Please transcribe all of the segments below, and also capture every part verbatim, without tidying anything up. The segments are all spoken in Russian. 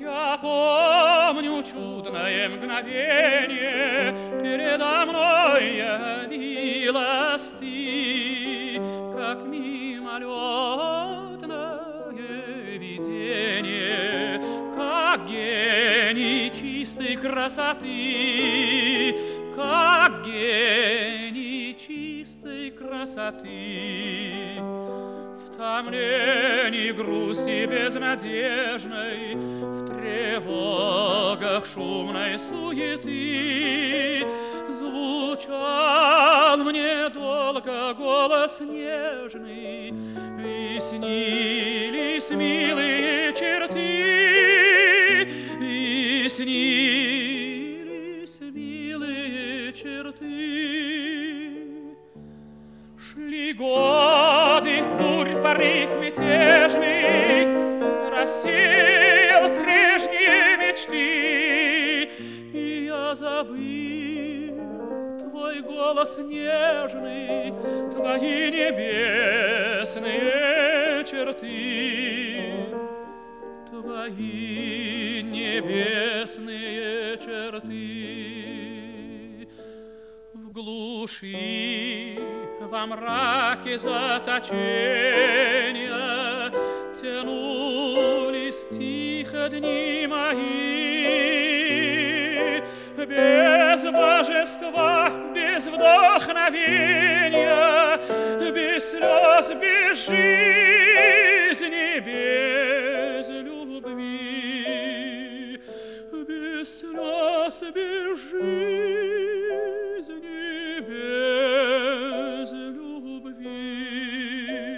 Я помню чудное мгновение, передо мной явилась ты, как мимолетное видение, как гений чистой красоты, как гений чистой красоты. В томлении грусти безнадежной, в тревогах шумной суеты звучал мне долго голос нежный, и снились милые черты, и снились милые черты. Шли годы, бурь, порыв мятежный рассеял прежние мечты, и я забыл твой голос нежный, твои небесные черты, твои небесные черты. В глуши, во мраке заточения тянулись тихо дни мои, без божества, без вдохновения, без слез, без жизни, без любви, без слез, без жизни, без любви.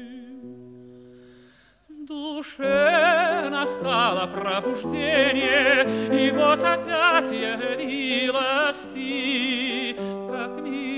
В душе настало пробуждение, и вот опять явилась ты, как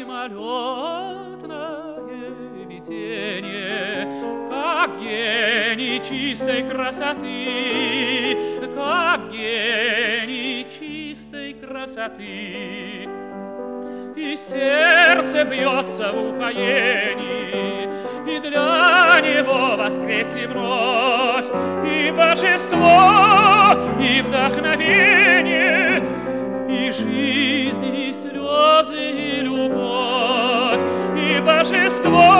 мимолетное видение, как гений чистой красоты, как гений чистой красоты. И сердце бьется в упоении, и для него воскресли вновь и божество, и вдохновение, и жизнь, и слезы, и любовь, и божество,